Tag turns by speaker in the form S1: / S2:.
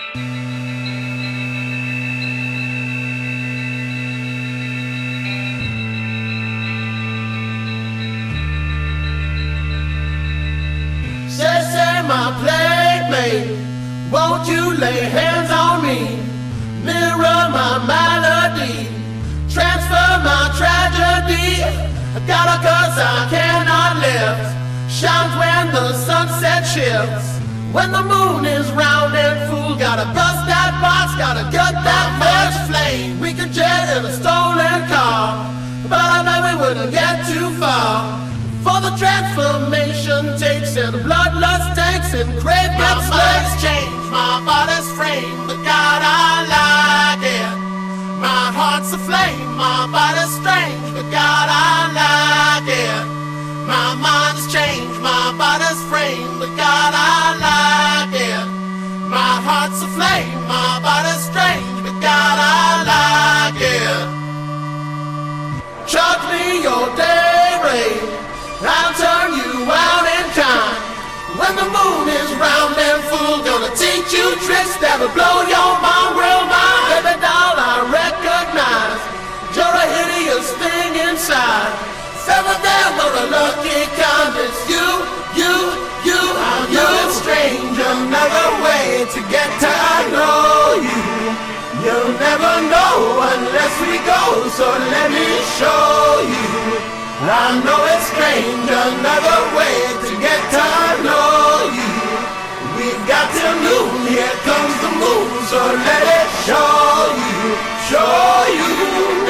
S1: Say, my playmate, won't you lay hands on me? Mirror my melody, transfer my tragedy. I got a cause I cannot live, shines when the sunset shifts. When the moon is round and full, gotta bust that box, gotta gut that much flame. We could jet in a stolen car, but I bet we wouldn't get too far. For the transformation takes and the bloodlust tanks and crave gets legs change. My body's frame, but God, I like it. My heart's aflame, my body's strange, but God, I like it. My mind's changed, my body's frame, but God, I like it. My heart's aflame, my body's strange, but God, I like it. Charge me your day rate, I'll turn you out in time. When the moon is round and full, gonna teach you tricks that'll blow your mongrel mind. Baby doll, I recognize you're a hideous thing inside. Seven there, but a lucky kind. It's you. I know it's strange, another way to get to know you. You'll never know unless we go, so let me show you. I know it's strange, another way to get to know you. We've got till noon, here comes the moon, so let it show you.